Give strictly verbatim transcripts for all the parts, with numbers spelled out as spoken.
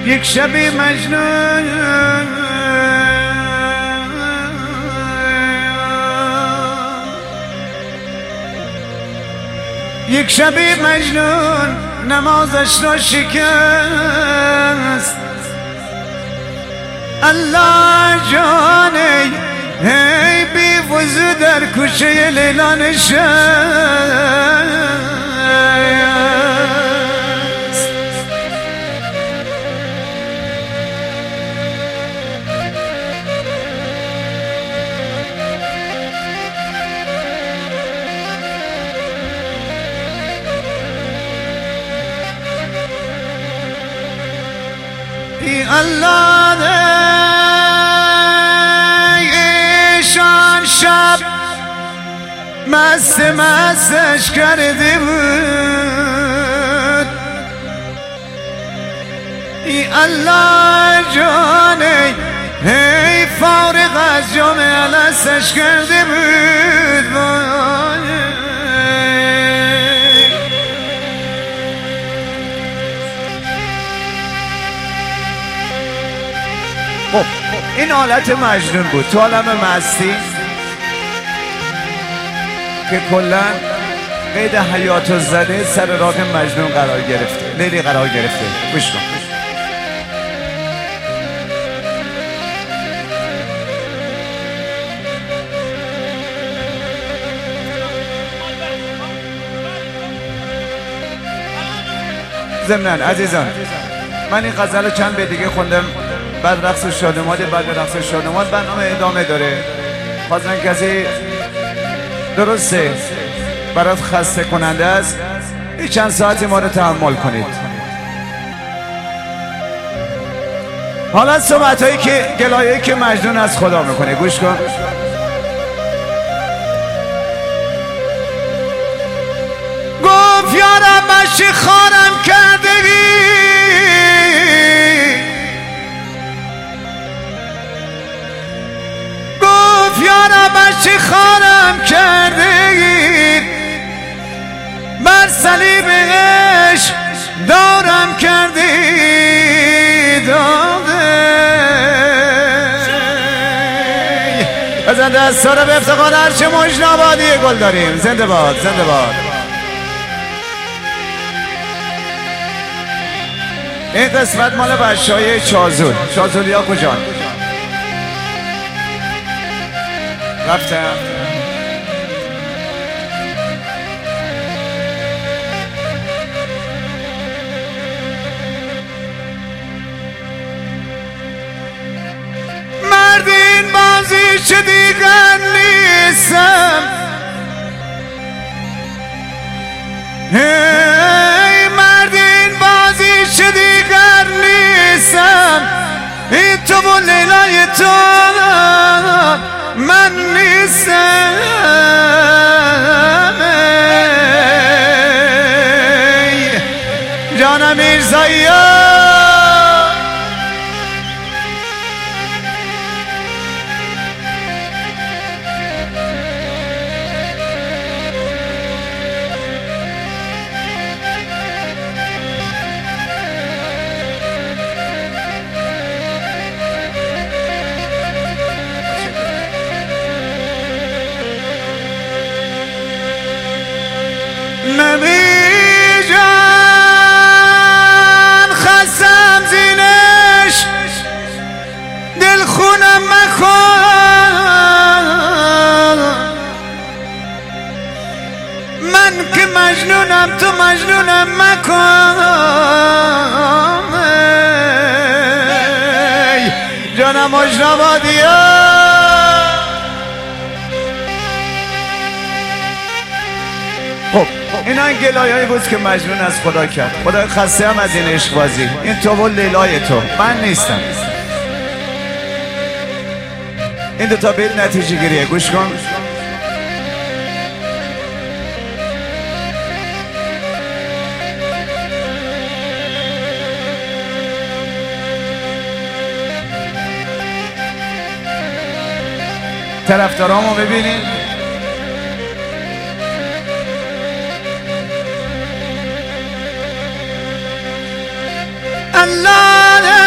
یک شبی مجنون یک شبی مجنون نمازش را شکست. الله جانی هی بی وضو در کوچه لیلا نشست. ای الله ایشان شب مست مستش کرده بود. ای الله جانه هی فارغ از جام الستش کرده بود. خب این حالت مجنون بود تو عالم مستی که کلا قید حیات و زده سر راه مجنون قرار گرفته، لیلی قرار گرفته. گوش کن. ضمناً عزیزان من این غزل چند به دیگه خوندم، بعد رقص شادماده، بعد رقص شادماد برنامه ادامه داره. بازن کسی درسته برات خسته کننده است، این چند ساعتی ما رو تحمل کنید. حالا صحبت هایی که گلایه‌ای که مجنون از خدا میکنه گوش کن. گفت یارم مشی خارم کردگی، چی خانم کردی، بر صلیب عشق دارم کردی داده. بزن دستا رو به افتخار هرچه مجنابادی گل داریم. زنده باد، زنده باد. این قسمت مال بچهای چازول. چازولی ها کجان؟ رفتم مرد این بازی چه دیگر نیستم. هی مرد این بازی چه دیگر نیستم. این تو و لیلای تو من نیستم. جانم میرزایی نبی جان خستم زینش دل خونم مکن. من که مجنونم تو مجنونم مکن. جانم مجنبادی خب این هم گلایه هایی بود که مجنون از خدا کرد. خدا خسته هم از این عشق بازی. این تو و لیلای تو، من نیستم. این دوتا بیت نتیجه گیریه. گوش کن. طرفدارامو ببینید. الله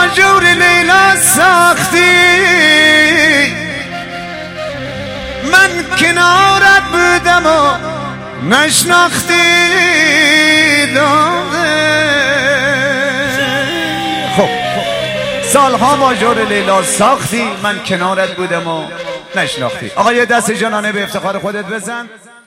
جور لیلا ساختی من کنارت بودم و نشناختی خب سالها با جور لیلا ساختی من کنارت بودم و نشناختی. آقا یه دست جانانه به افتخار خودت بزن.